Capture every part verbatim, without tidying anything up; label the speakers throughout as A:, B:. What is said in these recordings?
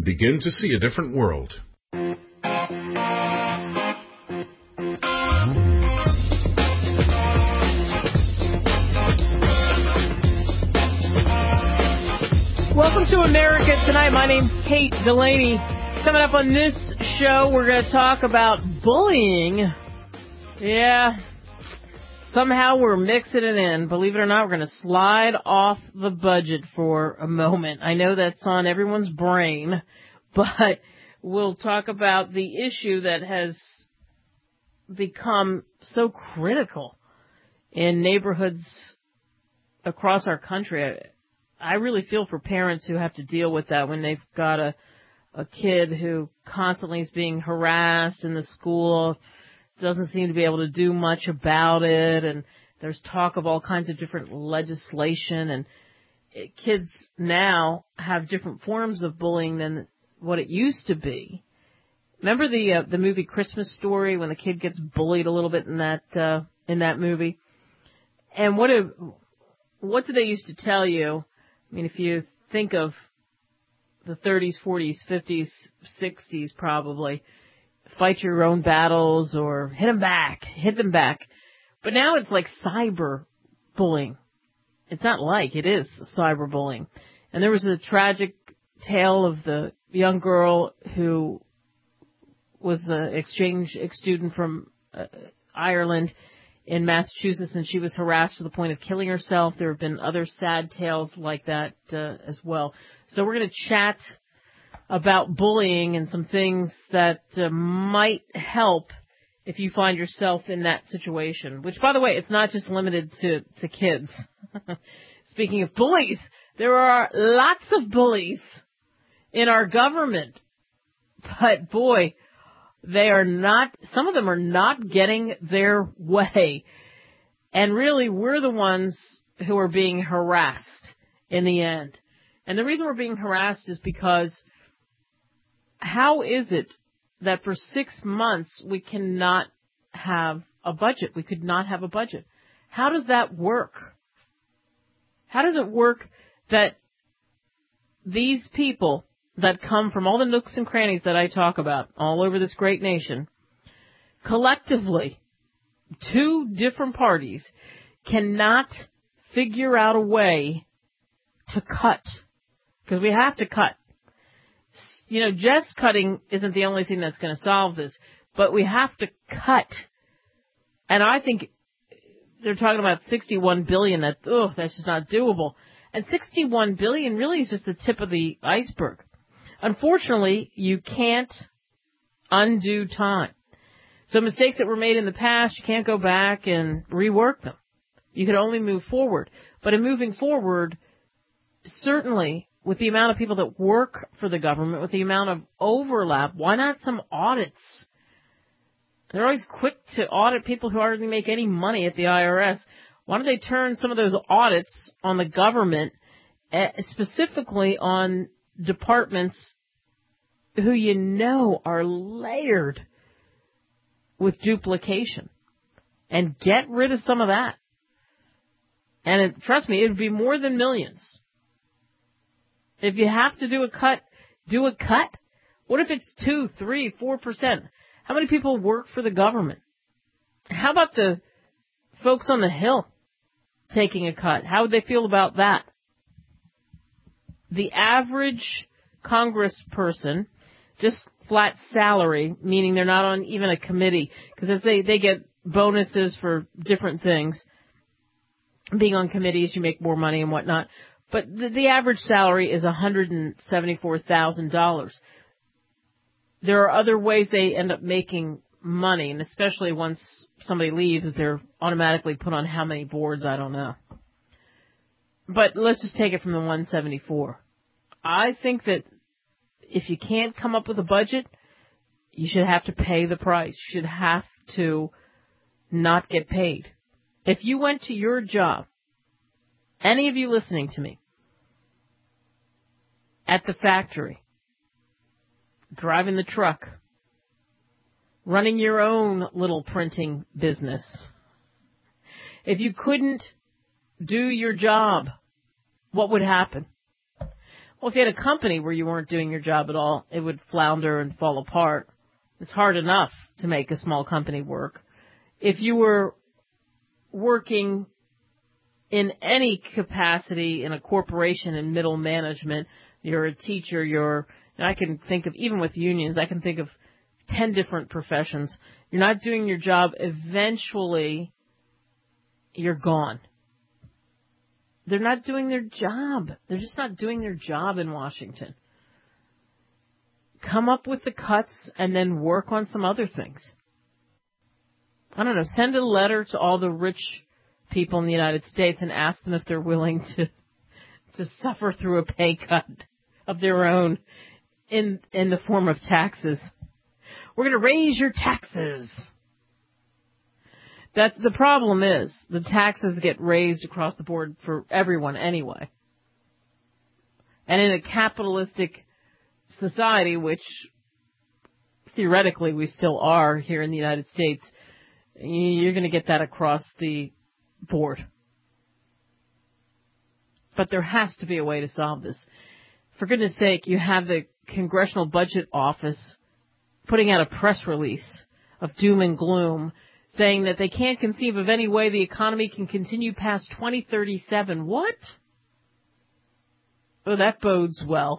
A: Begin to see a different world.
B: Welcome to America Tonight. My name's Kate Delaney. Coming up on this show, we're going to talk about bullying. Yeah, somehow we're mixing it in. Believe it or not, we're going to slide off the budget for a moment. I know that's on everyone's brain, but we'll talk about the issue that has become so critical in neighborhoods across our country. I really feel for parents who have to deal with that when they've got a, a kid who constantly is being harassed in the school, doesn't seem to be able to do much about it, and there's talk of all kinds of different legislation, and it, kids now have different forms of bullying than what it used to be. Remember the uh, the movie Christmas Story when the kid gets bullied a little bit in that uh, in that movie? And what a, what did they used to tell you? I mean, if you think of the thirties, forties, fifties, sixties probably, fight your own battles or hit them back, hit them back. But now it's like cyber bullying. It's not like, it is cyber bullying. And there was a tragic tale of the young girl who was an exchange student from uh, Ireland in Massachusetts, and she was harassed to the point of killing herself. There have been other sad tales like that uh, as well. So we're going to chat about bullying and some things that uh, might help if you find yourself in that situation. Which, by the way, it's not just limited to, to kids. Speaking of bullies, there are lots of bullies in our government. But, boy, they are not, some of them are not getting their way. And really, we're the ones who are being harassed in the end. And the reason we're being harassed is because how is it that for six months we cannot have a budget? We could not have a budget. How does that work? How does it work that these people that come from all the nooks and crannies that I talk about all over this great nation, collectively, two different parties cannot figure out a way to cut? Because we have to cut. You know, just cutting isn't the only thing that's going to solve this, but we have to cut. And I think they're talking about sixty-one billion dollars. That, ugh, that's just not doable. And sixty-one billion dollars really is just the tip of the iceberg. Unfortunately, you can't undo time. So mistakes that were made in the past, you can't go back and rework them. You can only move forward. But in moving forward, certainly with the amount of people that work for the government, with the amount of overlap, why not some audits? They're always quick to audit people who hardly make any money at the I R S. Why don't they turn some of those audits on the government, specifically on departments who you know are layered with duplication, and get rid of some of that? And it, trust me, it would be more than millions. If you have to do a cut, do a cut. What if it's two, three, four percent? How many people work for the government? How about the folks on the Hill taking a cut? How would they feel about that? The average congressperson, just flat salary, meaning they're not on even a committee, because as they, they get bonuses for different things. Being on committees, you make more money and whatnot. But the, the average salary is one hundred seventy-four thousand dollars. There are other ways they end up making money, and especially once somebody leaves, they're automatically put on how many boards, I don't know. But let's just take it from the one hundred seventy-four. I think that if you can't come up with a budget, you should have to pay the price. You should have to not get paid. If you went to your job, any of you listening to me, at the factory, driving the truck, running your own little printing business, if you couldn't do your job, what would happen? Well, if you had a company where you weren't doing your job at all, it would flounder and fall apart. It's hard enough to make a small company work. If you were working in any capacity in a corporation in middle management, you're a teacher, you're, and I can think of, even with unions, I can think of ten different professions. You're not doing your job, eventually you're gone. They're not doing their job. They're just not doing their job in Washington. Come up with the cuts and then work on some other things. I don't know, send a letter to all the rich people in the United States and ask them if they're willing to to suffer through a pay cut of their own in in the form of taxes. We're going to raise your taxes. That the problem is the taxes get raised across the board for everyone anyway. And in a capitalistic society, which theoretically we still are here in the United States, you're going to get that across the board. But there has to be a way to solve this. For goodness sake, you have the Congressional Budget Office putting out a press release of doom and gloom, saying that they can't conceive of any way the economy can continue past twenty thirty-seven. What? Oh, that bodes well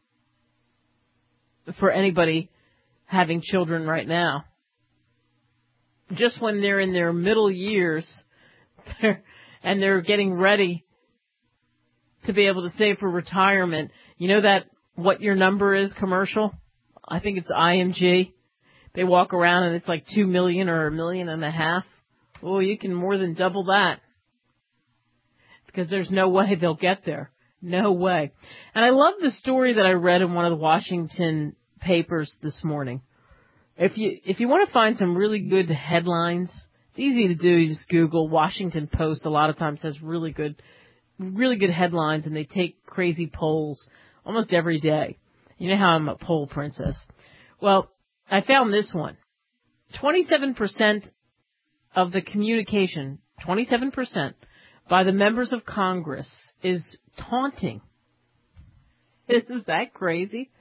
B: for anybody having children right now. Just when they're in their middle years they're, and they're getting ready to be able to save for retirement, you know that what your number is commercial? I think it's I M G. They walk around and it's like two million or a million and a half. Oh, you can more than double that. Because there's no way they'll get there. No way. And I love the story that I read in one of the Washington papers this morning. If you if you want to find some really good headlines, it's easy to do. You just Google Washington Post. A lot of times has really good, really good headlines, and they take crazy polls almost every day. You know how I'm a poll princess. Well, I found this one. twenty-seven percent of the communication, twenty-seven percent, by the members of Congress is taunting. Isn't that crazy?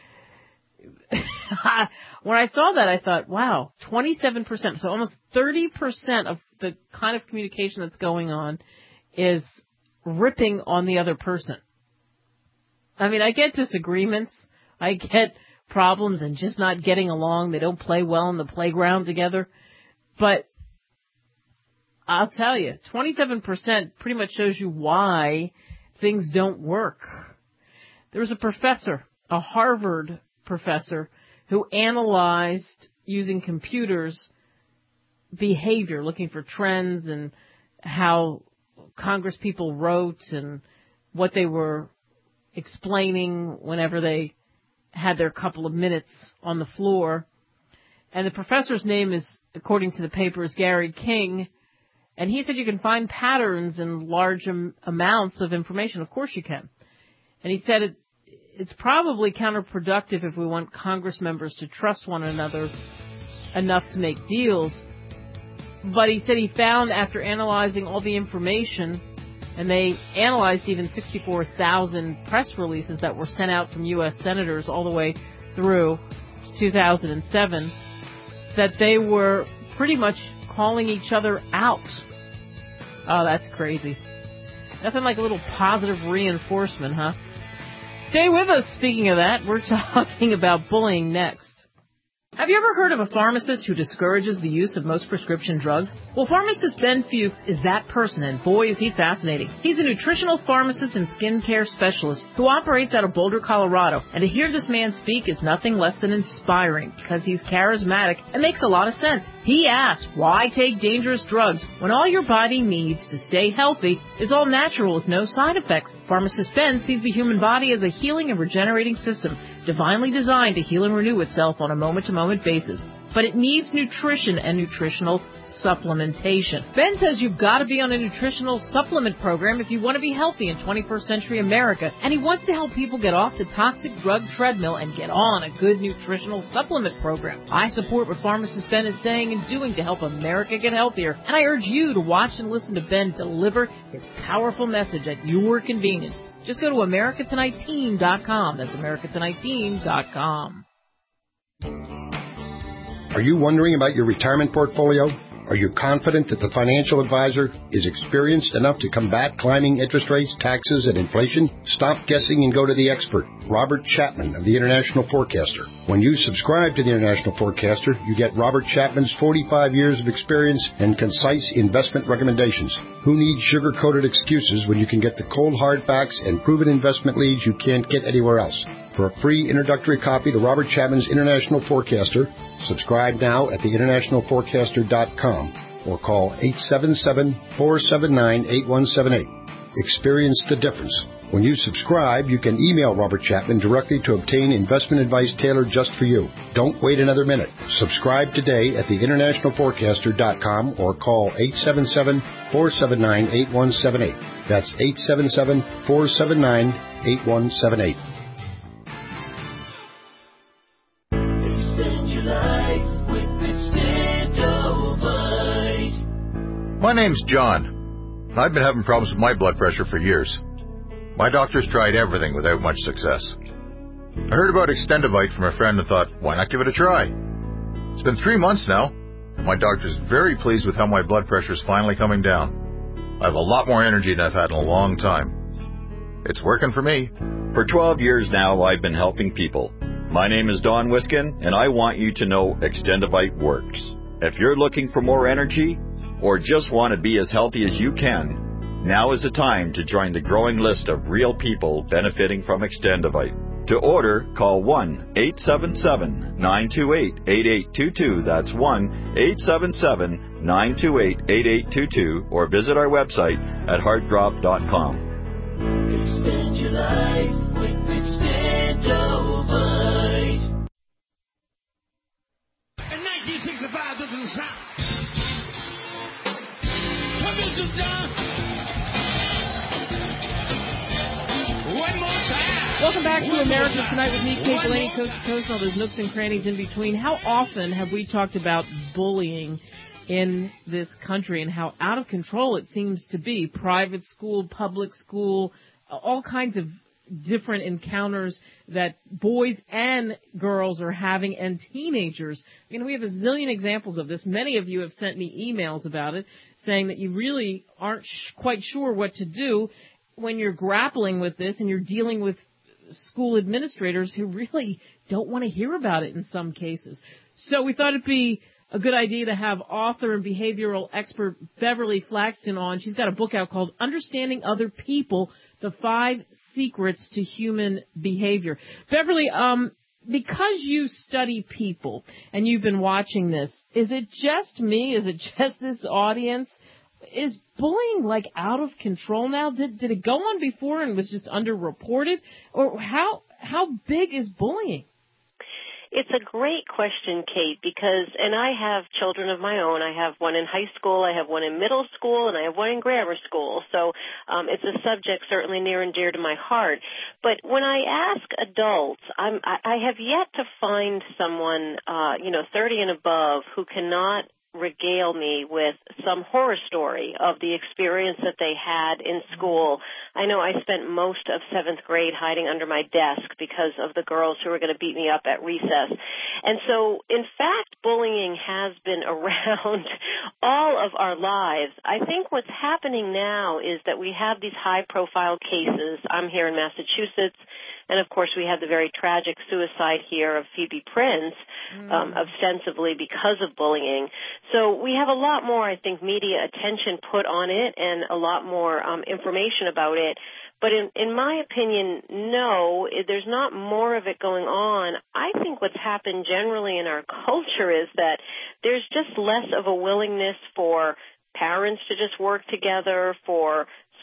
B: When I saw that, I thought, wow, twenty-seven percent. So almost thirty percent of the kind of communication that's going on is ripping on the other person. I mean, I get disagreements. I get problems and just not getting along. They don't play well in the playground together. But I'll tell you, twenty-seven percent pretty much shows you why things don't work. There was a professor, a Harvard professor, who analyzed using computers behavior, looking for trends and how Congress people wrote and what they were explaining whenever they had their couple of minutes on the floor. And the professor's name is, according to the paper, is Gary King. And he said you can find patterns in large am- amounts of information. Of course you can. And he said it, it's probably counterproductive if we want Congress members to trust one another enough to make deals. But he said he found, after analyzing all the information, and they analyzed even sixty-four thousand press releases that were sent out from U S senators all the way through to two thousand seven, that they were pretty much calling each other out. Oh, that's crazy. Nothing like a little positive reinforcement, huh? Stay with us. Speaking of that, we're talking about bullying next. Have you ever heard of a pharmacist who discourages the use of most prescription drugs? Well, pharmacist Ben Fuchs is that person, and boy, is he fascinating. He's a nutritional pharmacist and skincare specialist who operates out of Boulder, Colorado. And to hear this man speak is nothing less than inspiring, because he's charismatic and makes a lot of sense. He asks, why take dangerous drugs when all your body needs to stay healthy is all natural with no side effects? Pharmacist Ben sees the human body as a healing and regenerating system, divinely designed to heal and renew itself on a moment-to-moment basis. but it needs nutrition and nutritional supplementation. Ben says you've got to be on a nutritional supplement program if you want to be healthy in twenty-first century America, and he wants to help people get off the toxic drug treadmill and get on a good nutritional supplement program. I support what pharmacist Ben is saying and doing to help America get healthier, and I urge you to watch and listen to Ben deliver his powerful message at your convenience. Just go to America Tonight Team dot com. That's America Tonight Team dot com.
C: Are you wondering about your retirement portfolio? Are you confident that the financial advisor is experienced enough to combat climbing interest rates, taxes, and inflation? Stop guessing and go to the expert, Robert Chapman of the International Forecaster. When you subscribe to the International Forecaster, you get Robert Chapman's forty-five years of experience and concise investment recommendations. Who needs sugar-coated excuses when you can get the cold hard facts and proven investment leads you can't get anywhere else? For a free introductory copy to Robert Chapman's International Forecaster, subscribe now at the international forecaster dot com or call eight seven seven, four seven nine, eight one seven eight. Experience the difference. When you subscribe, you can email Robert Chapman directly to obtain investment advice tailored just for you. Don't wait another minute. Subscribe today at the international forecaster dot com or call eight seven seven, four seven nine, eight one seven eight. That's eight seven seven, four seven nine, eight one seven eight.
D: My name's John. I've been having problems with my blood pressure for years. My doctor's tried everything without much success. I heard about Extendivite from a friend and thought, why not give it a try? It's been three months now, and my doctor's very pleased with how my blood pressure's finally coming down. I have a lot more energy than I've had in a long time. It's working for me.
E: For twelve years now, I've been helping people. My name is Don Wiskin, and I want you to know Extendivite works. If you're looking for more energy, or just want to be as healthy as you can, now is the time to join the growing list of real people benefiting from Extendivite. To order, call one eight seven seven, nine two eight, eight eight two two. That's one eight seven seven, nine two eight, eight eight two two, or visit our website at heart drop dot com.
F: Extend your life with Extendivite. In nineteen sixty-five, this is the sound. One more time.
B: Welcome back to America Tonight with me, Kate Delaney, Coast to Coast, and all those nooks and crannies in between. How often have we talked about bullying in this country and how out of control it seems to be? Private school, public school, all kinds of different encounters that boys and girls are having, and teenagers. You know, we have a zillion examples of this. Many of you have sent me emails about it, saying that you really aren't sh- quite sure what to do when you're grappling with this and you're dealing with school administrators who really don't want to hear about it in some cases. So we thought it'd be a good idea to have author and behavioral expert Beverly Flaxton on. She's got a book out called Understanding Other People, The Five Secrets to Human Behavior. Beverly, um, because you study people and you've been watching this, is it just me? Is it just this audience? Is bullying like out of control now? Did did it go on before and was just underreported? Or how how big is bullying?
G: It's a great question, Kate, because, and I have children of my own. I have one in high school, I have one in middle school, and I have one in grammar school. So um, it's a subject certainly near and dear to my heart. But when I ask adults, I'm, I, I have yet to find someone, uh, you know, thirty and above who cannot regale me with some horror story of the experience that they had in school. I know I spent most of seventh grade hiding under my desk because of the girls who were going to beat me up at recess. And so, in fact, bullying has been around all of our lives. I think what's happening now is that we have these high-profile cases. I'm here in Massachusetts. And, of course, we had the very tragic suicide here of Phoebe Prince, mm. um, ostensibly because of bullying. So we have a lot more, I think, media attention put on it and a lot more um, information about it. But in, in my opinion, no, there's not more of it going on. I think what's happened generally in our culture is that there's just less of a willingness for parents to just work together, for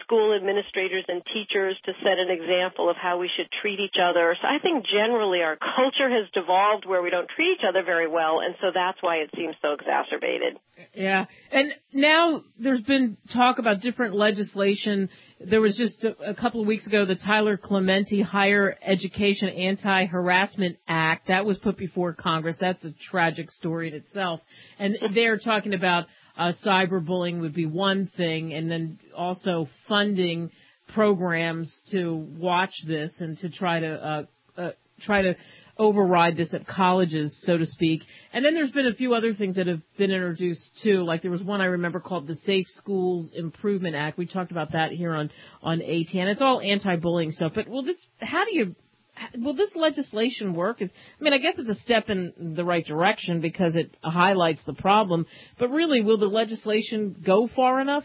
G: school administrators and teachers to set an example of how we should treat each other. So I think generally our culture has devolved where we don't treat each other very well, and so that's why it seems so exacerbated.
B: Yeah, and now there's been talk about different legislation. There was just a, a couple of weeks ago the Tyler Clementi Higher Education Anti-Harassment Act. That was put before Congress. That's a tragic story in itself. And they're talking about uh, cyberbullying would be one thing, and then also funding programs to watch this and to try to uh, uh, try to override this at colleges, so to speak. And then there's been a few other things that have been introduced, too. Like there was one I remember called the Safe Schools Improvement Act. We talked about that here on, on A T N. It's all anti-bullying stuff. But will this, how do you, will this legislation work? It's, I mean, I guess it's a step in the right direction because it highlights the problem. But really, will the legislation go far enough?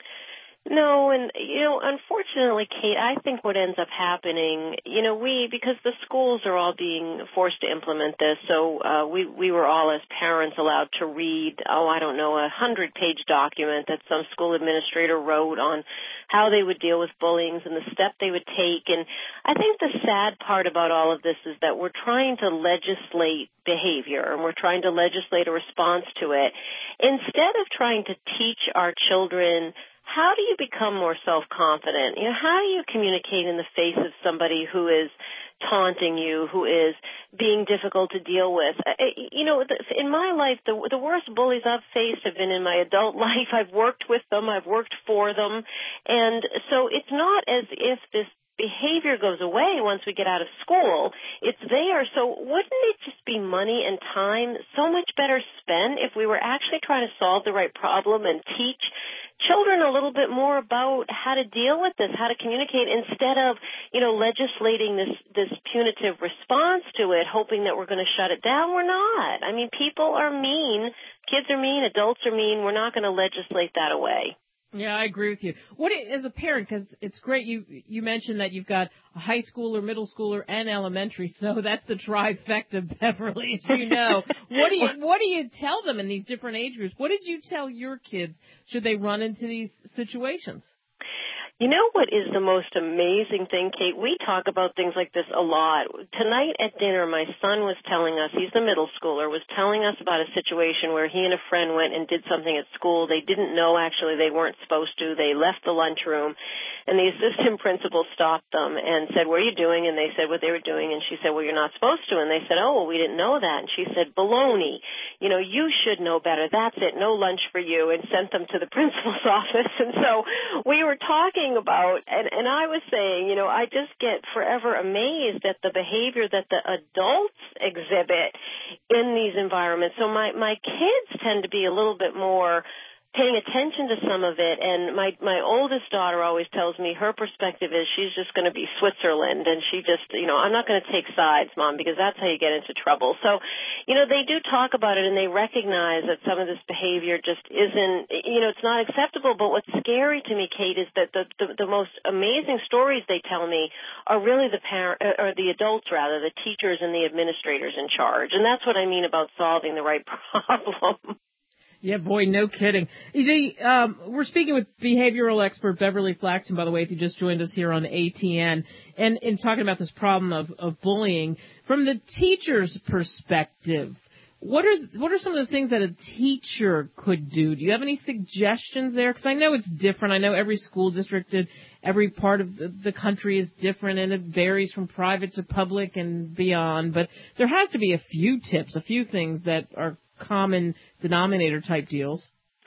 G: No, and, you know, unfortunately, Kate, I think what ends up happening, you know, we, because the schools are all being forced to implement this, so uh, we, we were all as parents allowed to read, oh, I don't know, a hundred-page document that some school administrator wrote on how they would deal with bullying and the step they would take. And I think the sad part about all of this is that we're trying to legislate behavior, and we're trying to legislate a response to it, instead of trying to teach our children how do you become more self-confident? You know, how do you communicate in the face of somebody who is taunting you, who is being difficult to deal with? You know, in my life, the, the worst bullies I've faced have been in my adult life. I've worked with them. I've worked for them. And so it's not as if this behavior goes away once we get out of school. It's there. So wouldn't it just be money and time so much better spent if we were actually trying to solve the right problem and teach children a little bit more about how to deal with this, how to communicate, instead of, you know, legislating this, this punitive response to it, hoping that we're going to shut it down? We're not. I mean, people are mean. Kids are mean. Adults are mean. We're not going to legislate that away.
B: Yeah, I agree with you. What as a parent, because it's great you you mentioned that you've got a high schooler, middle schooler, and elementary, so that's the trifecta, Beverly, as you know. What do you what do you tell them in these different age groups? What did you tell your kids should they run into these situations?
G: You know what is the most amazing thing, Kate? We talk about things like this a lot. Tonight at dinner, my son was telling us, he's the middle schooler, was telling us about a situation where he and a friend went and did something at school. They didn't know, actually, they weren't supposed to. They left the lunchroom, and the assistant principal stopped them and said, what are you doing? And they said what they were doing, and she said, well, you're not supposed to. And they said, oh, well, we didn't know that. And she said, baloney. You know, you should know better. That's it. No lunch for you, and sent them to the principal's office. And so we were talking about, and, and I was saying, you know, I just get forever amazed at the behavior that the adults exhibit in these environments. So my, my kids tend to be a little bit more paying attention to some of it, and my my oldest daughter always tells me her perspective is she's just going to be Switzerland, and she just, you know, I'm not going to take sides, Mom, because that's how you get into trouble. So, you know, they do talk about it, and they recognize that some of this behavior just isn't, you know, it's not acceptable. But what's scary to me, Kate, is that the the, the most amazing stories they tell me are really the parent or the adults, rather, the teachers and the administrators in charge, and that's what I mean about solving the right problem.
B: Yeah, boy, no kidding. The, um, we're speaking with behavioral expert Beverly Flaxman, by the way, if you just joined us here on A T N, and in talking about this problem of, of bullying. From the teacher's perspective, what are what are some of the things that a teacher could do? Do you have any suggestions there? Because I know it's different. I know every school district and every part of the, the country is different, and it varies from private to public and beyond. But there has to be a few tips, a few things that are common denominator type deals.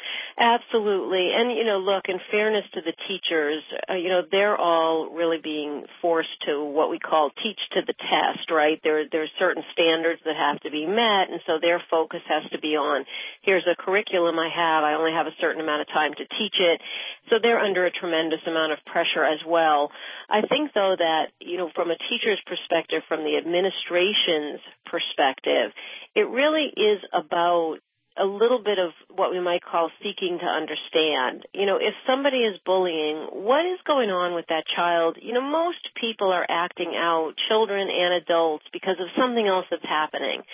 G: Absolutely. And, you know, look, in fairness to the teachers, uh, you know, they're all really being forced to what we call teach to the test, right? There, there's certain standards that have to be met, and so their focus has to be on, here's a curriculum I have, I only have a certain amount of time to teach it. So they're under a tremendous amount of pressure as well. I think, though, that, you know, from a teacher's perspective, from the administration's perspective, it really is about a little bit of what we might call seeking to understand. You know, if somebody is bullying, what is going on with that child? You know, most people are acting out, children and adults, because of something else that's happening.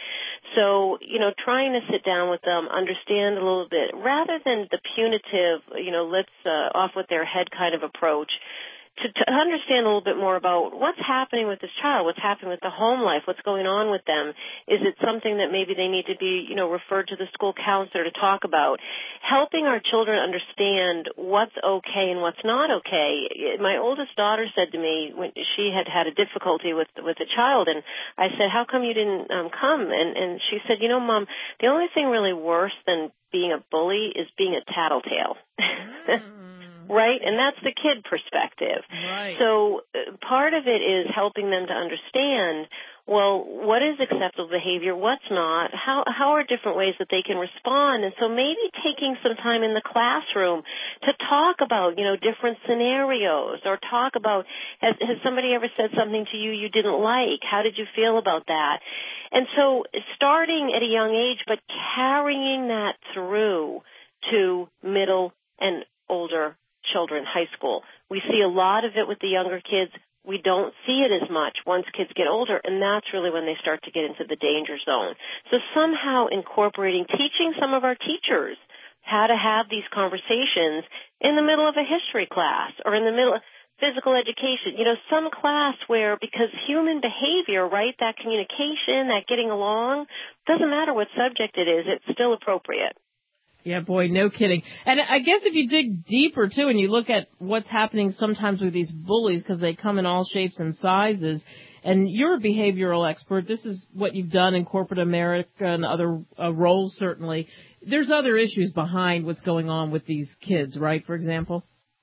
G: So, you know, trying to sit down with them, understand a little bit, rather than the punitive, you know, let's uh, off with their head kind of approach, to, to understand a little bit more about what's happening with this child, what's happening with the home life, what's going on with them. Is it something that maybe they need to be, you know, referred to the school counselor to talk about? Helping our children understand what's okay and what's not okay. My oldest daughter said to me when she had had a difficulty with with a child, and I said, how come you didn't um, come? And, and she said, you know, Mom, the only thing really worse than being a bully is being a tattletale. Mm. Right? And that's the kid perspective.
B: Right.
G: So uh, part of it is helping them to understand, well, what is acceptable behavior, what's not, how how are different ways that they can respond. And so maybe taking some time in the classroom to talk about, you know, different scenarios, or talk about, has, has somebody ever said something to you you didn't like? How did you feel about that? And so starting at a young age, but carrying that through to middle and older children, high school. We see a lot of it with the younger kids. We don't see it as much once kids get older, and that's really when they start to get into the danger zone. So somehow incorporating, teaching some of our teachers how to have these conversations in the middle of a history class or in the middle of physical education, you know, some class where, because human behavior, right, that communication, that getting along, doesn't matter what subject it is, it's still appropriate.
B: Yeah, boy, no kidding. And I guess if you dig deeper, too, and you look at what's happening sometimes with these bullies, because they come in all shapes and sizes, and you're a behavioral expert. This is what you've done in corporate America and other uh, roles, certainly. There's other issues behind what's going on with these kids, right, for example?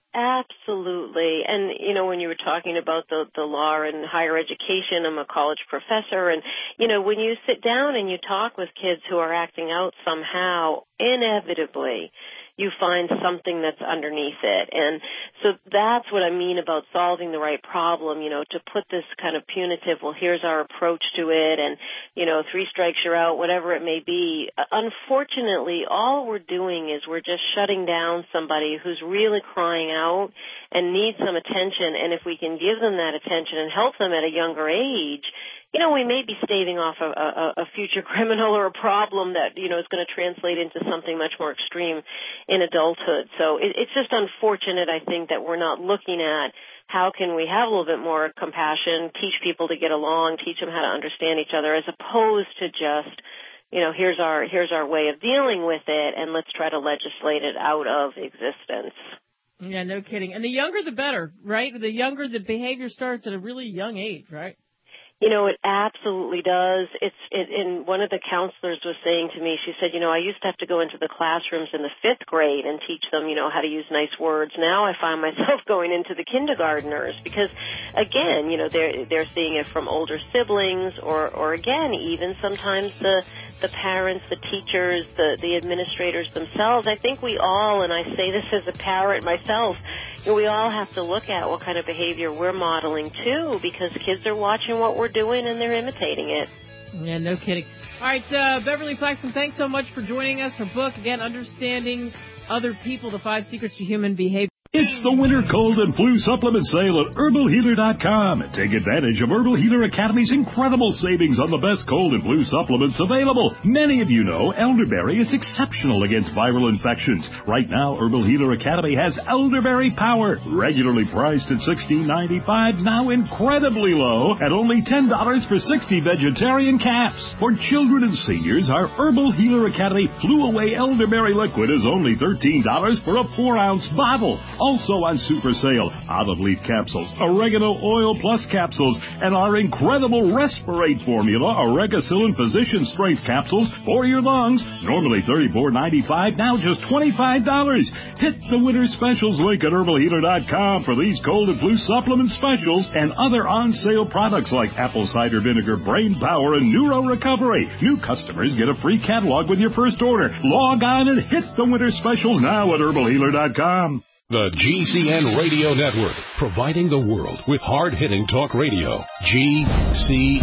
G: Absolutely. And, you know, when you were talking about the, the law and higher education, I'm a college professor. And, you know, when you sit down and you talk with kids who are acting out somehow, inevitably, you find something that's underneath it. And so that's what I mean about solving the right problem, you know, to put this kind of punitive, well, here's our approach to it, and, you know, three strikes you're out, whatever it may be. Unfortunately, all we're doing is we're just shutting down somebody who's really crying out and needs some attention. And if we can give them that attention and help them at a younger age, you know, we may be staving off a, a, a future criminal or a problem that, you know, is going to translate into something much more extreme in adulthood. So it, it's just unfortunate, I think, that we're not looking at how can we have a little bit more compassion, teach people to get along, teach them how to understand each other, as opposed to just, you know, here's our here's our way of dealing with it, and let's try to legislate it out of existence.
B: Yeah, no kidding. And the younger the better, right? The younger the behavior starts at a really young age, right?
G: You know, it absolutely does. It's it, and one of the counselors was saying to me, she said, you know, I used to have to go into the classrooms in the fifth grade and teach them, you know, how to use nice words. Now I find myself going into the kindergartners because, again, you know, they're they're seeing it from older siblings, or or again, even sometimes the the parents, the teachers, the the administrators themselves. I think we all, and I say this as a parent myself, we all have to look at what kind of behavior we're modeling, too, because kids are watching what we're doing and they're imitating it.
B: Yeah, no kidding. All right, uh, Beverly Flaxman, thanks so much for joining us. Her book, again, Understanding Other People, The Five Secrets to Human Behavior.
H: It's the winter cold and flu supplement sale at herbal healer dot com. Take advantage of Herbal Healer Academy's incredible savings on the best cold and flu supplements available. Many of you know elderberry is exceptional against viral infections. Right now, Herbal Healer Academy has Elderberry Power, regularly priced at sixteen ninety-five, now incredibly low at only ten dollars for sixty vegetarian caps. For children and seniors, our Herbal Healer Academy Flu Away Elderberry Liquid is only thirteen dollars for a four ounce bottle. Also on super sale, olive leaf capsules, oregano oil plus capsules, and our incredible Respirate formula, Oregacillin Physician Strength capsules for your lungs. Normally thirty-four ninety-five, now just twenty-five dollars. Hit the winter specials link at herbal healer dot com for these cold and flu supplement specials and other on-sale products like apple cider vinegar, brain power, and neuro recovery. New customers get a free catalog with your first order. Log on and hit the winter specials now at herbal healer dot com.
A: The G C N Radio Network, providing the world with hard-hitting talk radio. G C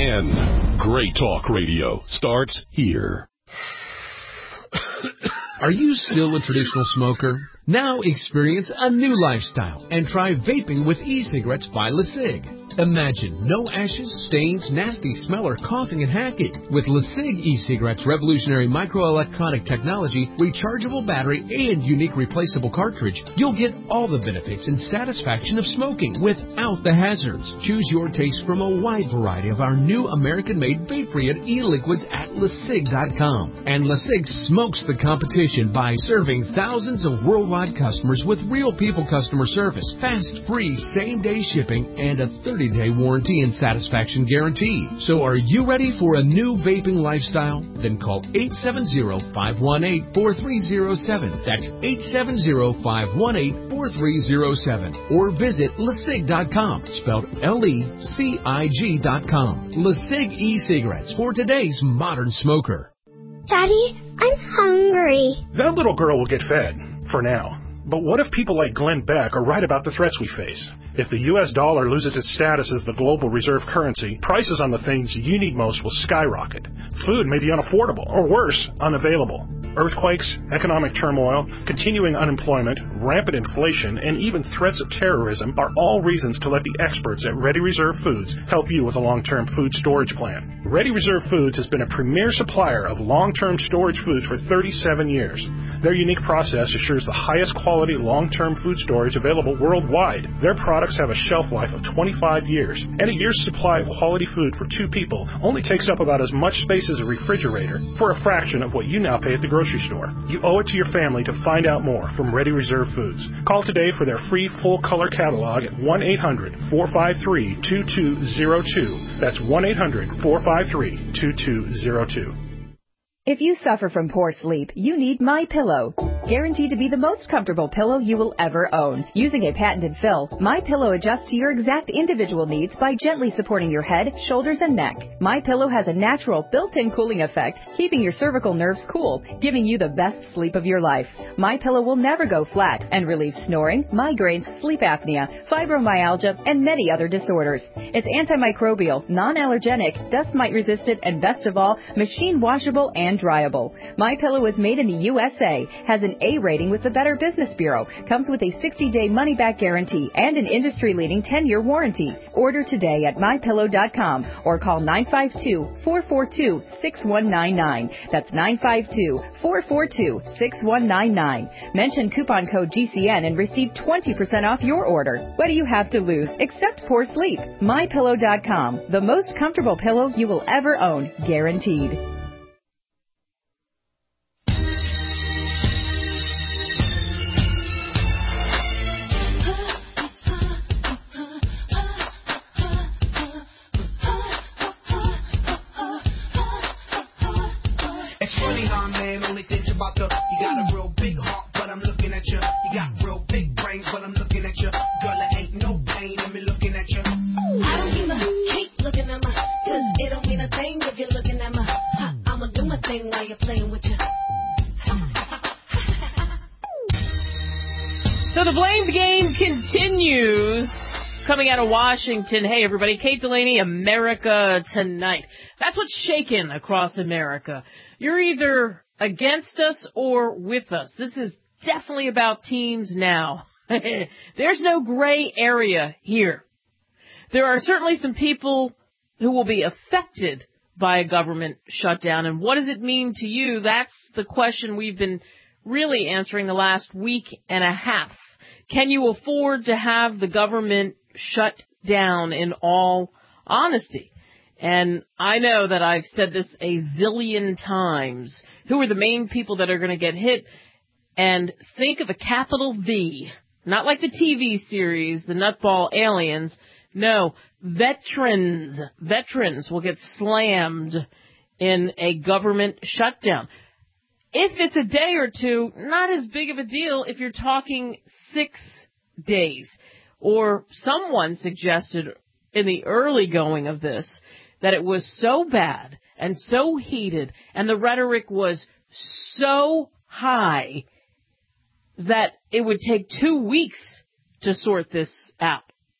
A: N. Great talk radio starts here.
I: Are you still a traditional smoker? Now experience a new lifestyle and try vaping with e-cigarettes by LeSig. Imagine no ashes, stains, nasty smell, or coughing and hacking. With LeSig e-cigarettes' revolutionary microelectronic technology, rechargeable battery, and unique replaceable cartridge, you'll get all the benefits and satisfaction of smoking without the hazards. Choose your taste from a wide variety of our new American-made vape-free e-liquids at LeSig dot com. And LeSig smokes the competition by serving thousands of worldwide customers with real people customer service, fast, free, same-day shipping, and a thirty-day warranty and satisfaction guarantee. So are you ready for a new vaping lifestyle? Then call eight seven zero, five one eight, four three zero seven. That's eight seven zero, five one eight, four three zero seven. Or visit LeSig dot com, spelled L E C I G dot com. LeSig e-cigarettes for today's modern smoker.
J: Daddy, I'm hungry.
K: That little girl will get fed, for now. But what if people like Glenn Beck are right about the threats we face? If the U S dollar loses its status as the global reserve currency, prices on the things you need most will skyrocket. Food may be unaffordable, or worse, unavailable. Earthquakes, economic turmoil, continuing unemployment, rampant inflation, and even threats of terrorism are all reasons to let the experts at Ready Reserve Foods help you with a long-term food storage plan. Ready Reserve Foods has been a premier supplier of long-term storage foods for thirty-seven years. Their unique process assures the highest quality long-term food storage available worldwide. Their products have a shelf life of twenty-five years, and a year's supply of quality food for two people only takes up about as much space as a refrigerator for a fraction of what you now pay at the grocery store. You owe it to your family to find out more from Ready Reserve Foods. Call today for their free full-color catalog at one eight hundred, four five three, two two zero two. That's one eight hundred, four five three, two two zero two.
L: If you suffer from poor sleep, you need MyPillow. Guaranteed to be the most comfortable pillow you will ever own. Using a patented fill, MyPillow adjusts to your exact individual needs by gently supporting your head, shoulders, and neck. MyPillow has a natural built-in cooling effect, keeping your cervical nerves cool, giving you the best sleep of your life. MyPillow will never go flat and relieves snoring, migraines, sleep apnea, fibromyalgia, and many other disorders. It's antimicrobial, non-allergenic, dust mite resistant, and best of all, machine washable and dryable. MyPillow is made in the U S A, has an A rating with the Better Business Bureau, comes with a sixty-day money-back guarantee and an industry-leading ten-year warranty. Order today at my pillow dot com or call nine five two, four four two, six one nine nine. That's nine five two, four four two, six one nine nine. Mention coupon code G C N and receive twenty percent off your order. What do you have to lose except poor sleep? my pillow dot com, the most comfortable pillow you will ever own, guaranteed.
F: It's funny how man only thinks about the, you got a real big heart, but I'm looking at you. You got real big brains, but I'm looking at you. Girl, there ain't no pain in me looking at you.
M: I don't give a keep looking at my, cause it don't mean a thing if you're looking at my, I'ma do my thing while you're playing with you.
B: So the blame game continues. Coming out of Washington, hey everybody, Kate Delaney, America Tonight. That's what's shaking across America. You're either against us or with us. This is definitely about teams now. There's no gray area here. There are certainly some people who will be affected by a government shutdown. And what does it mean to you? That's the question we've been really answering the last week and a half. Can you afford to have the government shut down, in all honesty? And I know that I've said this a zillion times. Who are the main people that are going to get hit? And think of a capital V. Not like the T V series, the Nutball Aliens. No, veterans. Veterans will get slammed in a government shutdown. If it's a day or two, not as big of a deal if you're talking six days. Or someone suggested in the early going of this that it was so bad and so heated and the rhetoric was so high that it would take two weeks to sort this out.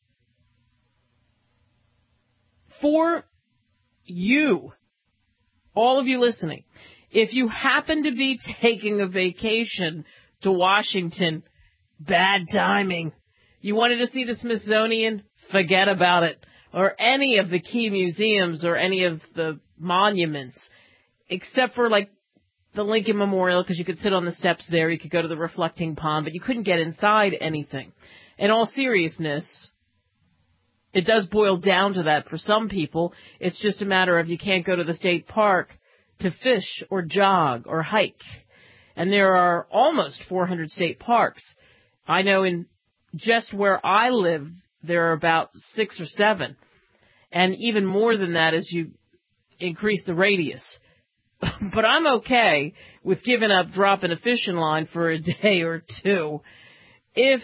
B: For you, all of you listening, if you happen to be taking a vacation to Washington, bad timing. You wanted to see the Smithsonian? Forget about it. or any of the key museums or any of the monuments, except for like the Lincoln Memorial, because you could sit on the steps there, you could go to the reflecting pond, but you couldn't get inside anything. In all seriousness, it does boil down to that for some people. It's just a matter of you can't go to the state park to fish or jog or hike. And there are almost four hundred state parks. I know in just where I live, there are about six or seven. And even more than that as you increase the radius. But I'm okay with giving up dropping a fishing line for a day or two if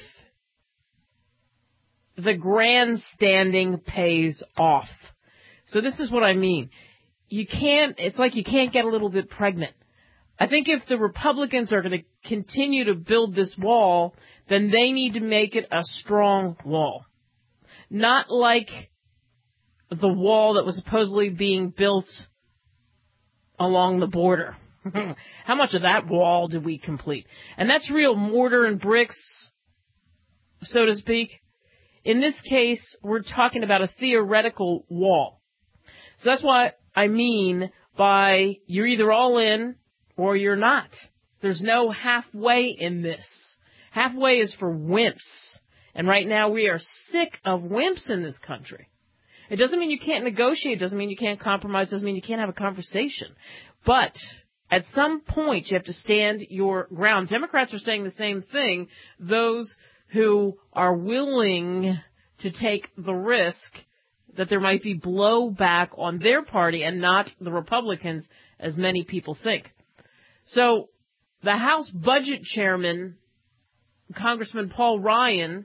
B: the grandstanding pays off. So this is what I mean. You can't, it's like you can't get a little bit pregnant. I think if the Republicans are going to continue to build this wall, then they need to make it a strong wall. Not like the wall that was supposedly being built along the border. How much of that wall did we complete? And that's real mortar and bricks, so to speak. In this case, we're talking about a theoretical wall. So that's what I mean by you're either all in or you're not. There's no halfway in this. Halfway is for wimps. And right now we are sick of wimps in this country. It doesn't mean you can't negotiate. It doesn't mean you can't compromise. It doesn't mean you can't have a conversation. But at some point, you have to stand your ground. Democrats are saying the same thing. Those who are willing to take the risk that there might be blowback on their party and not the Republicans, as many people think. So the House Budget Chairman, Congressman Paul Ryan,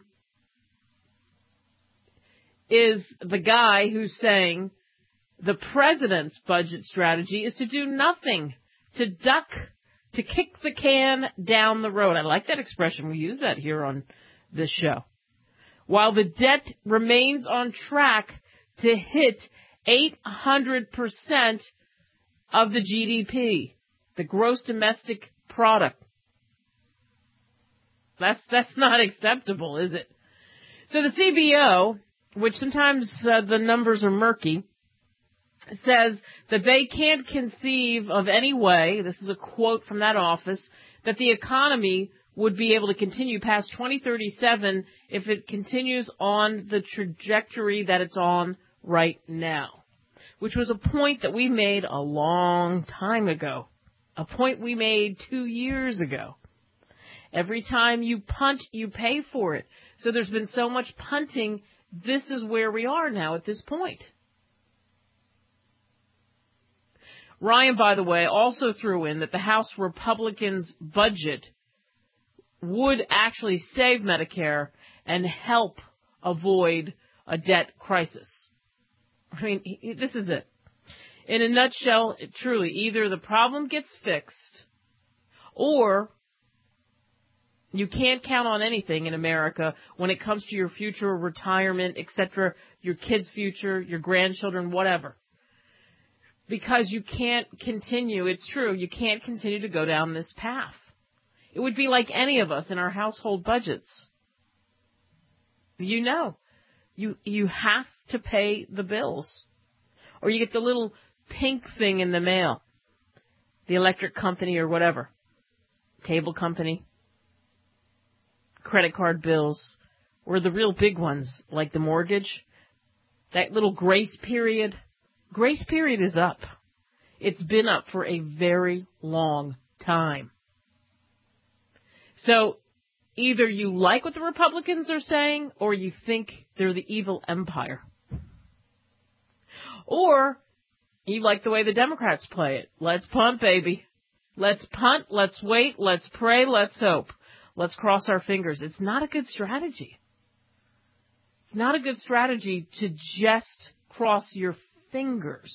B: is the guy who's saying the president's budget strategy is to do nothing, to duck, to kick the can down the road. I like that expression. We use that here on this show. While the debt remains on track to hit eight hundred percent of the G D P, the gross domestic product. That's, that's not acceptable, is it? So the C B O, which sometimes uh, the numbers are murky, says that they can't conceive of any way, this is a quote from that office, that the economy would be able to continue past twenty thirty-seven if it continues on the trajectory that it's on right now, which was a point that we made a long time ago, a point we made two years ago. Every time you punt, you pay for it. So there's been so much punting. This is where we are now at this point. Ryan, by the way, also threw in that the House Republicans' budget would actually save Medicare and help avoid a debt crisis. I mean, this is it. In a nutshell, truly, either the problem gets fixed or you can't count on anything in America when it comes to your future, retirement, et cetera, your kids' future, your grandchildren, whatever. Because you can't continue, it's true, you can't continue to go down this path. It would be like any of us in our household budgets. You know, you you have to pay the bills. Or you get the little pink thing in the mail, the electric company or whatever, cable company, credit card bills, or the real big ones like the mortgage, that little grace period. Grace period is up. It's been up for a very long time. So either you like what the Republicans are saying or you think they're the evil empire. Or you like the way the Democrats play it. Let's punt, baby. Let's punt, let's wait, let's pray, let's hope. Let's cross our fingers. It's not a good strategy. It's not a good strategy to just cross your fingers.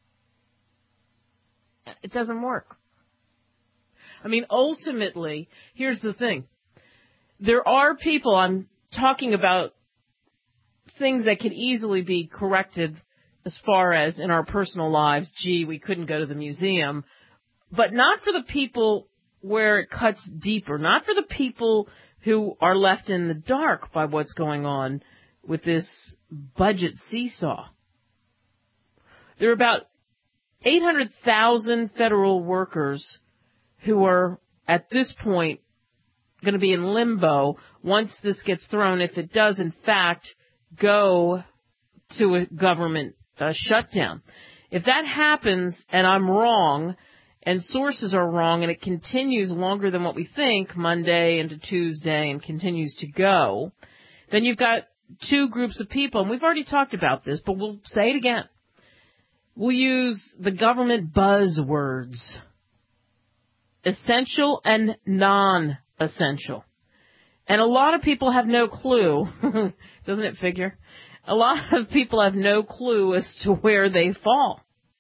B: It doesn't work. I mean, ultimately, here's the thing. There are people, I'm talking about things that could easily be corrected as far as in our personal lives. Gee, we couldn't go to the museum. But not for the people where it cuts deeper. Not for the people who are left in the dark by what's going on with this budget seesaw. There are about eight hundred thousand federal workers who are, at this point, going to be in limbo once this gets thrown, if it does, in fact, go to a government uh, shutdown. If that happens, and I'm wrong, and sources are wrong, and it continues longer than what we think, Monday into Tuesday, and continues to go, then you've got two groups of people, and we've already talked about this, but we'll say it again. We'll use the government buzzwords. Essential and non-essential. And a lot of people have no clue. Doesn't it figure? A lot of people have no clue as to where they fall.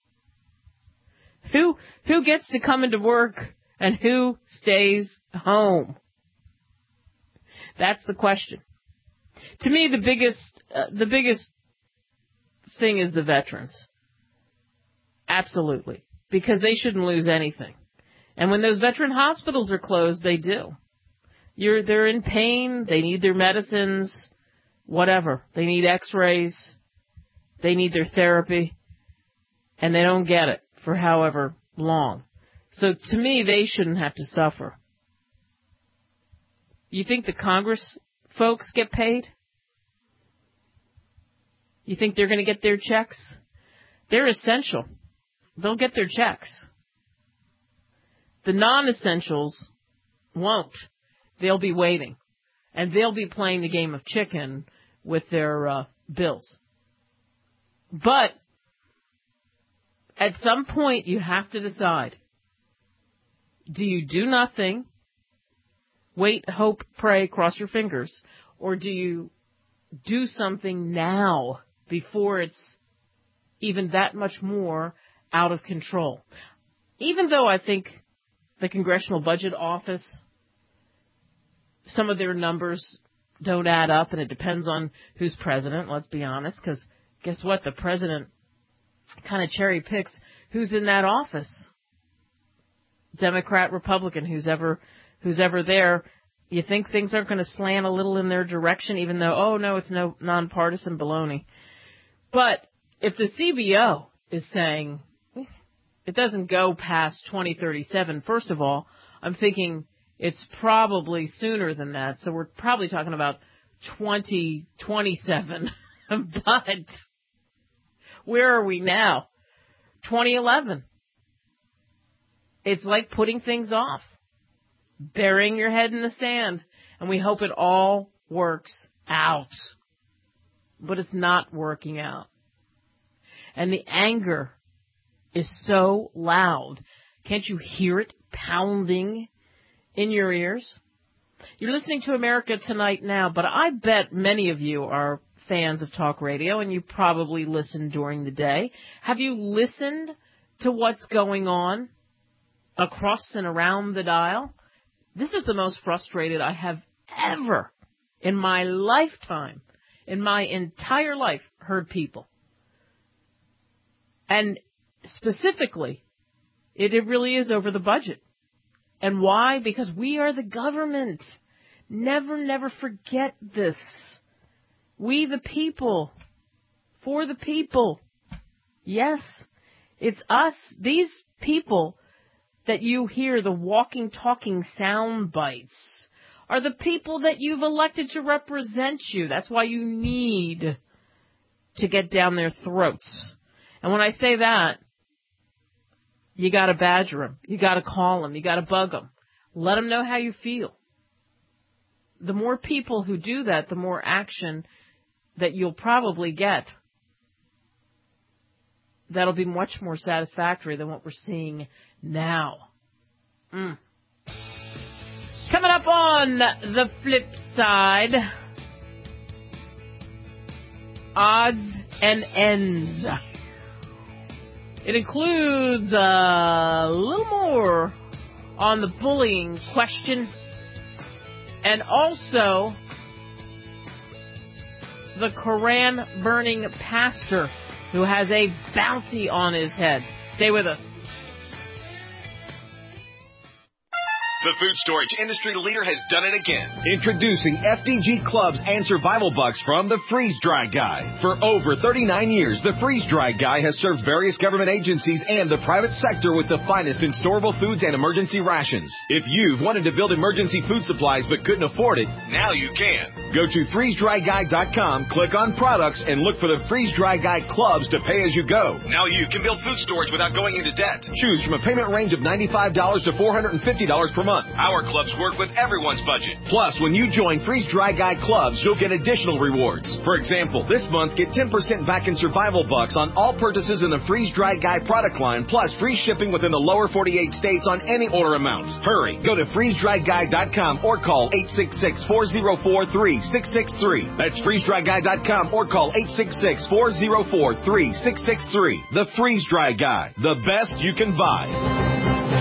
B: Who who gets to come into work and who stays home? That's the question. To me, the biggest uh, the biggest thing is the veterans. Absolutely. Because they shouldn't lose anything. And when those veteran hospitals are closed, they do. You're, they're in pain. They need their medicines, whatever. They need x-rays. They need their therapy. And they don't get it for however long. So to me, they shouldn't have to suffer. You think the Congress folks get paid? You think they're going to get their checks? They're essential. They'll get their checks. The non-essentials won't. They'll be waiting. And they'll be playing the game of chicken with their uh, bills. But at some point you have to decide. Do you do nothing, wait, hope, pray, cross your fingers, or do you do something now before it's even that much more out of control? Even though I think the Congressional Budget Office, some of their numbers don't add up, and it depends on who's president, let's be honest, because guess what? The president kind of cherry picks who's in that office. Democrat, Republican, who's ever who's ever there. You think things are going to slant a little in their direction, even though, oh, no, it's no nonpartisan baloney. But if the C B O is saying it doesn't go past twenty thirty-seven, first of all, I'm thinking it's probably sooner than that. So we're probably talking about twenty twenty-seven. But where are we now? twenty eleven. It's like putting things off, burying your head in the sand, and we hope it all works out. But it's not working out. And the anger is so loud. Can't you hear it pounding in your ears? You're listening to America Tonight now, but I bet many of you are fans of talk radio, and you probably listen during the day. Have you listened to what's going on across and around the dial? This is the most frustrated I have ever in my lifetime, in my entire life, heard people. And specifically, it, it really is over the budget. And why? Because we are the government. Never, never forget this. We the people. For the people. Yes, it's us. These people that you hear, the walking, talking sound bites, are the people that you've elected to represent you. That's why you need to get down their throats. And when I say that, you got to badger them. You got to call them. You got to bug them. Let them know how you feel. The more people who do that, the more action that you'll probably get. That'll be much more satisfactory than what we're seeing now. Mm. Coming up on the flip side, odds and ends. It includes a little more on the bullying question, and also the Koran burning pastor who has a bounty on his head. Stay with us.
N: The food storage industry leader has done it again.
O: Introducing F D G Clubs and Survival Bucks from the Freeze Dry Guy. For over thirty-nine years, the Freeze Dry Guy has served various government agencies and the private sector with the finest in storable foods and emergency rations. If you've wanted to build emergency food supplies but couldn't afford it,
N: now you can.
O: Go to freeze dry guy dot com, click on products, and look for the Freeze Dry Guy Clubs to pay as you go.
N: Now you can build food storage without going into debt.
O: Choose from a payment range of ninety-five dollars to four hundred fifty dollars per month.
N: Our clubs work with everyone's budget.
O: Plus, when you join Freeze Dry Guy Clubs, you'll get additional rewards. For example, this month, get ten percent back in Survival Bucks on all purchases in the Freeze Dry Guy product line, plus free shipping within the lower forty-eight states on any order amount. Hurry, go to freeze dry guy dot com or call eight six six, four zero four, three six six three. That's freeze dry guy dot com or call eight six six, four zero four, three six six three. The Freeze Dry Guy, the best you can buy.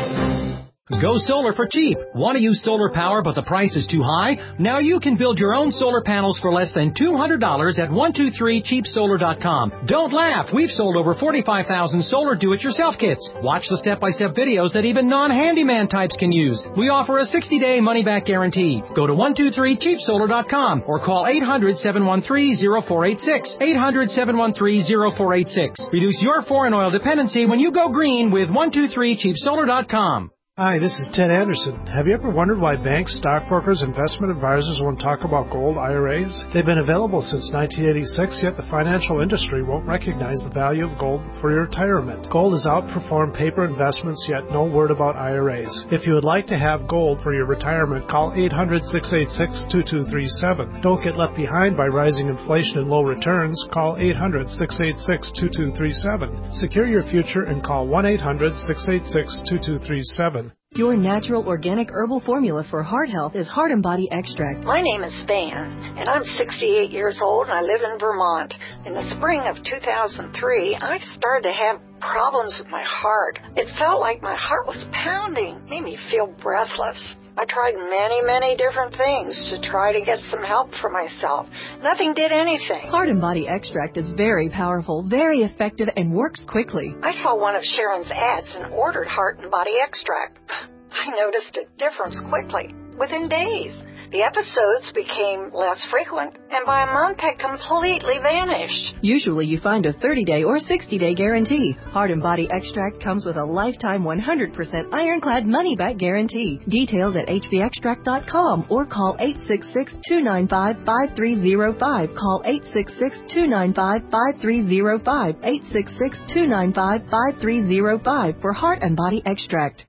P: Go solar for cheap. Want to use solar power but the price is too high? Now you can build your own solar panels for less than two hundred dollars at one two three cheap solar dot com. Don't laugh. We've sold over forty-five thousand solar do-it-yourself kits. Watch the step-by-step videos that even non-handyman types can use. We offer a sixty-day money-back guarantee. Go to one two three cheap solar dot com or call eight hundred, seven one three, zero four eight six. eight hundred, seven one three, zero four eight six. Reduce your foreign oil dependency when you go green with one two three cheap solar dot com.
Q: Hi, this is Ted Anderson. Have you ever wondered why banks, stockbrokers, investment advisors won't talk about gold I R As? They've been available since nineteen eighty-six, yet the financial industry won't recognize the value of gold for your retirement. Gold has outperformed paper investments, yet no word about I R As. If you would like to have gold for your retirement, call eight hundred, six eight six, two two three seven. Don't get left behind by rising inflation and low returns. Call eight hundred, six eight six, two two three seven. Secure your future and call one eight hundred, six eight six, two two three seven.
R: Your natural organic herbal formula for heart health is Heart and Body Extract.
S: My name is Van, and I'm sixty-eight years old, and I live in Vermont. In the spring of two thousand three, I started to have problems with my heart. It felt like my heart was pounding, made me feel breathless. I tried many, many different things to try to get some help for myself. Nothing did anything.
R: Heart and Body Extract is very powerful, very effective, and works quickly.
S: I saw one of Sharon's ads and ordered Heart and Body Extract. I noticed a difference quickly, within days. The episodes became less frequent, and by a month had completely vanished.
R: Usually you find a thirty-day or sixty-day guarantee. Heart and Body Extract comes with a lifetime one hundred percent ironclad money-back guarantee. Details at h b extract dot com or call eight six six, two nine five, five three zero five. Call eight six six, two nine five, five three zero five. eight six six, two nine five, five three zero five for Heart and Body Extract.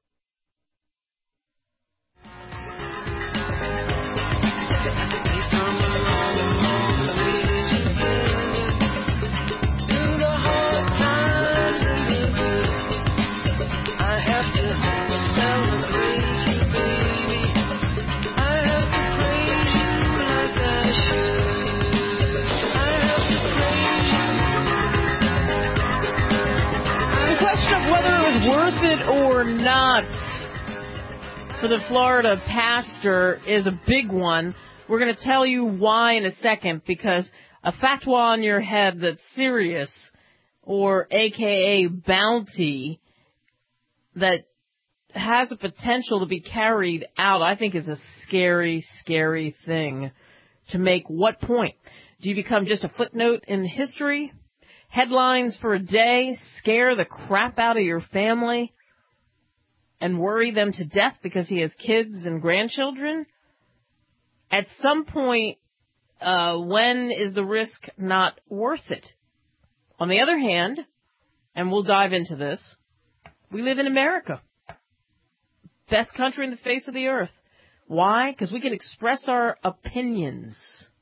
B: Worth it or not for the Florida pastor is a big one. We're going to tell you why in a second, because a fatwa on your head that's serious, or A K A bounty, that has a potential to be carried out, I think is a scary, scary thing. To make what point? Do you become just a footnote in history? Headlines for a day, scare the crap out of your family, and worry them to death because he has kids and grandchildren? At some point, uh, when is the risk not worth it? On the other hand, and we'll dive into this, we live in America. Best country in the face of the earth. Why? Because we can express our opinions.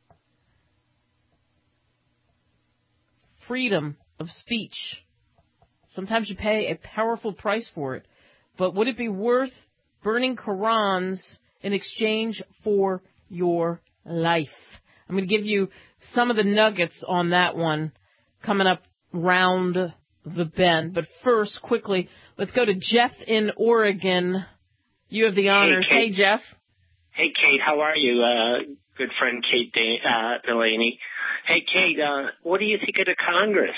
B: Freedom of speech. Sometimes you pay a powerful price for it. But would it be worth burning Qurans in exchange for your life? I'm going to give you some of the nuggets on that one coming up round the bend. But first, quickly, let's go to Jeff in Oregon. You have the honors. Hey, hey Jeff.
T: Hey, Kate. How are you? Uh, good friend Kate De- uh, Delaney. Hey, Kate, uh, what do you think of the Congress?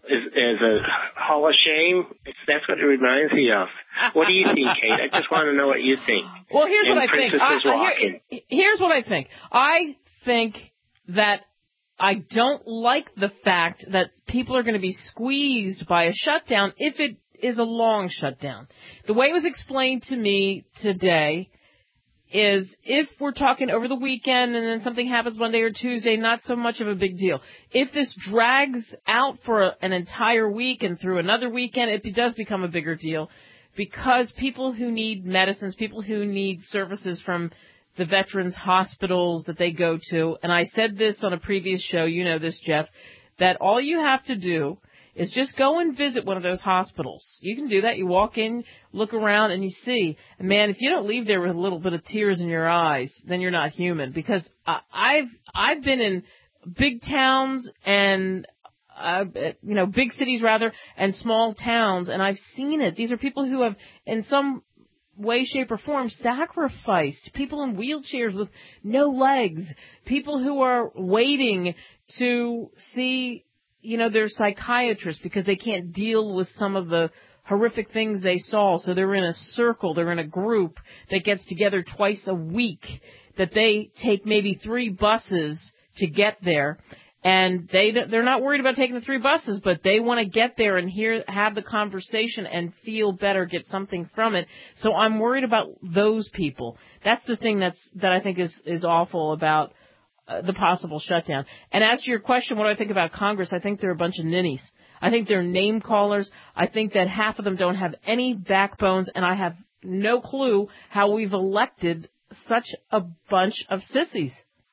T: is, is a Hall of Shame. It's, that's what it reminds me of. What do you think, Kate? I just want to know what you think.
B: Well, here's
T: and
B: what I think.
T: Princess
B: I,
T: is
B: I,
T: walking.
B: here, here's what I think. I think that I don't like the fact that people are going to be squeezed by a shutdown if it is a long shutdown. The way it was explained to me today is if we're talking over the weekend and then something happens Monday or Tuesday, not so much of a big deal. If this drags out for a, an entire week and through another weekend, it does become a bigger deal because people who need medicines, people who need services from the veterans' hospitals that they go to, and I said this on a previous show, you know this, Jeff, that all you have to do is just go and visit one of those hospitals. You can do that. You walk in, look around, and you see. And man, if you don't leave there with a little bit of tears in your eyes, then you're not human. Because I, I've I've been in big towns and uh, you know big cities rather and small towns, and I've seen it. These are people who have, in some way, shape, or form, sacrificed. People in wheelchairs with no legs. People who are waiting to see, you know, their psychiatrist because they can't deal with some of the horrific things they saw. So they're in a circle, they're in a group that gets together twice a week, that they take maybe three buses to get there. And they, they're not worried about taking the three buses, but they want to get there and hear, have the conversation and feel better, get something from it. So I'm worried about those people. That's the thing that's, that I think is, is awful about uh, the possible shutdown. And as to your question, what do I think about Congress? I think they're a bunch of ninnies. I think they're name callers. I think that half of them don't have any backbones, and I have no clue how we've elected such a bunch of sissies.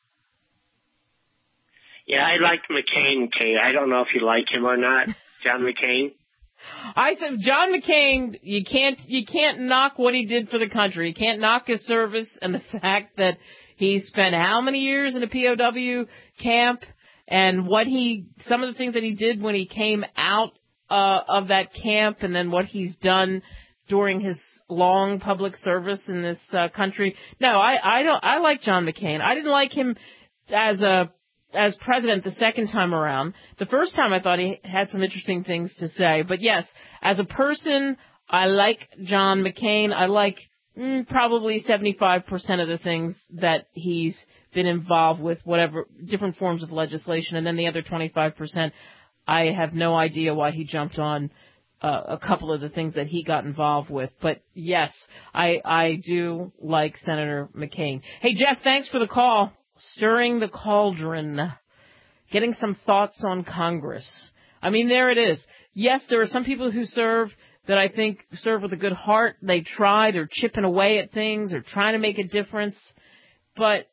T: Yeah, I like McCain, Kate. I don't know if you like him or not, John McCain.
B: I said John McCain. You can't you can't knock what he did for the country. You can't knock his service and the fact that he spent how many years in a P O W camp and what he some of the things that he did when he came out uh, of that camp, and then what he's done during his long public service in this uh, country. No, I I don't. I like John McCain. I didn't like him as a as president the second time around. The first time I thought he had some interesting things to say. But yes, as a person, I like John McCain. I like mm, probably seventy-five percent of the things that he's been involved with, whatever, different forms of legislation. And then the other twenty-five percent, I have no idea why he jumped on uh, a couple of the things that he got involved with. But yes, I, I do like Senator McCain. Hey, Jeff, thanks for the call. Stirring the cauldron, getting some thoughts on Congress. I mean, there it is. Yes, there are some people who serve that I think serve with a good heart. They try, they're chipping away at things, they're trying to make a difference. But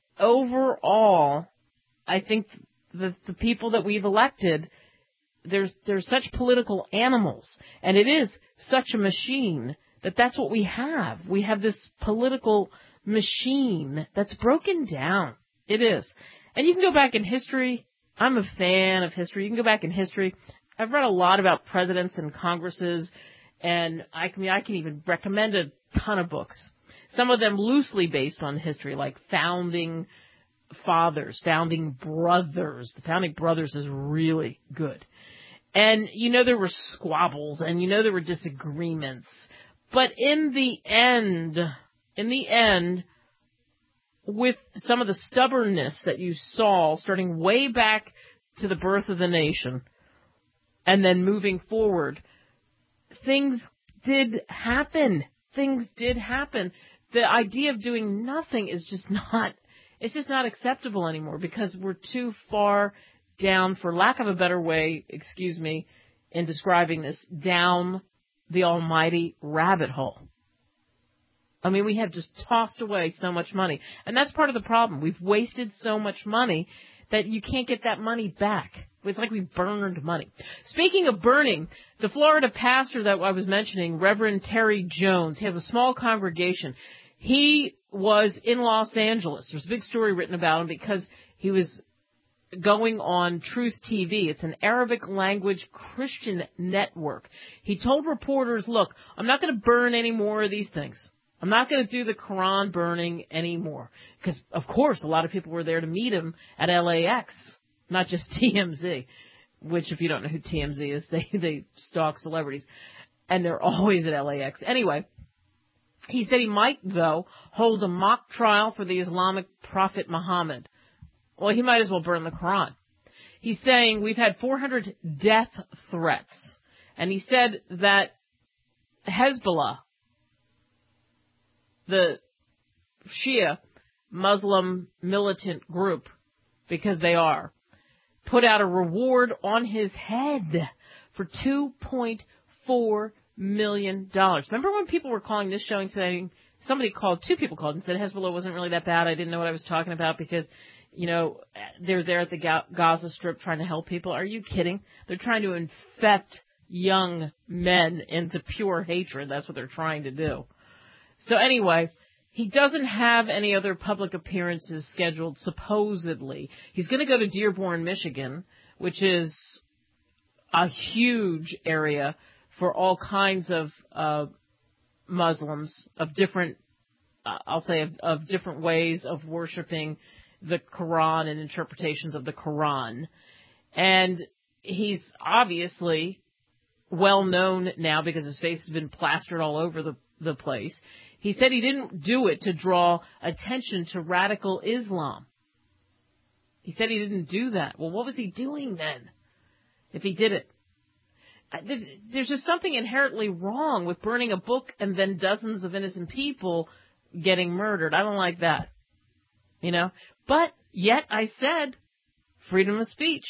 B: overall, I think the, the people that we've elected, there's, there's such political animals, and it is such a machine that that's what we have. We have this political machine that's broken down. It is. And you can go back in history. I'm a fan of history. You can go back in history. I've read a lot about presidents and Congresses, and I can, I can even recommend a ton of books. Some of them loosely based on history, like Founding Fathers, Founding Brothers. The Founding Brothers is really good. And you know there were squabbles, and you know there were disagreements. But in the end, in the end, with some of the stubbornness that you saw starting way back to the birth of the nation and then moving forward, things did happen. Things did happen. The idea of doing nothing is just not, it's just not acceptable anymore because we're too far down, for lack of a better way, excuse me, in describing this, down the almighty rabbit hole. I mean, we have just tossed away so much money. And that's part of the problem. We've wasted so much money that you can't get that money back. It's like we burned money. Speaking of burning, the Florida pastor that I was mentioning, Reverend Terry Jones, he has a small congregation. He was in Los Angeles. There's a big story written about him because he was going on Truth T V. It's an Arabic language Christian network. He told reporters, look, I'm not going to burn any more of these things. I'm not going to do the Quran burning anymore. Because, of course, a lot of people were there to meet him at L A X, not just T M Z. which if you don't know who T M Z is, they, they stalk celebrities. And they're always at L A X. Anyway, he said he might, though, hold a mock trial for the Islamic prophet Muhammad. Well, he might as well burn the Quran. He's saying we've had four hundred death threats. And he said that Hezbollah, the Shia Muslim militant group, because they are, put out a reward on his head for two point four million dollars. Remember when people were calling this show and saying, somebody called, two people called and said Hezbollah wasn't really that bad. I didn't know what I was talking about because, you know, they're there at the Gaza Strip trying to help people. Are you kidding? They're trying to infect young men into pure hatred. That's what they're trying to do. So anyway, he doesn't have any other public appearances scheduled, supposedly. He's going to go to Dearborn, Michigan, which is a huge area for all kinds of uh, Muslims of different, uh, I'll say, of, of different ways of worshiping the Quran and interpretations of the Quran. And he's obviously well known now because his face has been plastered all over the, the place. He said he didn't do it to draw attention to radical Islam. He said he didn't do that. Well, what was he doing then if he did it? There's just something inherently wrong with burning a book and then dozens of innocent people getting murdered. I don't like that. You know? But yet I said freedom of speech.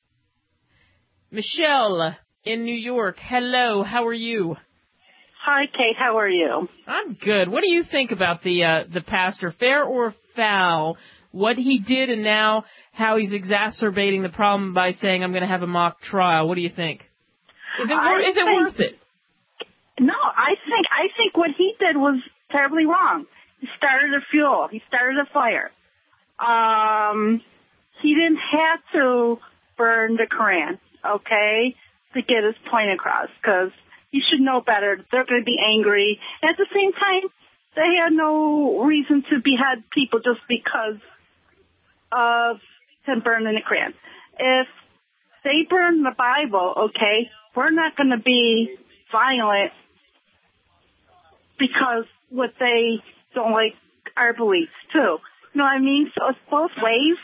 B: Michelle in New York. Hello. How are you?
U: Hi, Kate. How are you?
B: I'm good. What do you think about the uh, the pastor? Fair or foul? What he did and now how he's exacerbating the problem by saying I'm going to have a mock trial. What do you think? Is it, wor- is it
U: think,
B: worth it?
U: No, I think I think what he did was terribly wrong. He started a fuel. He started a fire. Um, he didn't have to burn the Quran, okay, to get his point across, because he should know better. They're going to be angry. And at the same time, they had no reason to behead people just because of him burning the Quran. If they burn the Bible, okay, we're not going to be violent because what they don't like our beliefs, too. You know what I mean? So it's both ways.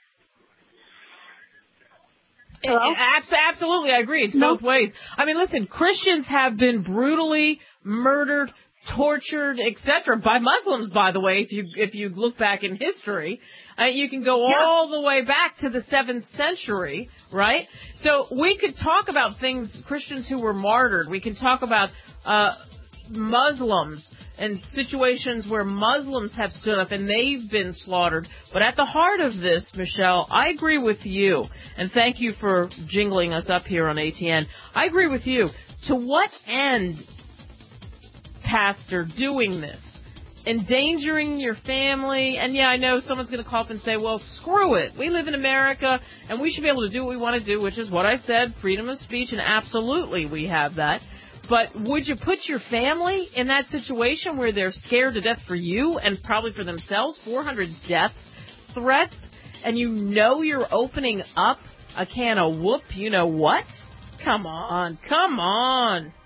U: Hello?
B: Absolutely, I agree. It's
U: no.
B: both ways. I mean, listen, Christians have been brutally murdered, tortured, et cetera by Muslims, by the way, if you if you look back in history. Uh, you can go yeah. all the way back to the seventh century, right? So we could talk about things, Christians who were martyred. We can talk about uh Muslims and situations where Muslims have stood up and they've been slaughtered. But at the heart of this, Michelle, I agree with you. And thank you for jingling us up here on A T N. I agree with you. To what end, Pastor, doing this? Endangering your family? And yeah, I know someone's going to call up and say, well, screw it. We live in America and we should be able to do what we want to do, which is what I said, freedom of speech, and absolutely we have that. But would you put your family in that situation where they're scared to death for you and probably for themselves? four hundred death threats, and you know you're opening up a can of whoop, you know what? Come on, come on.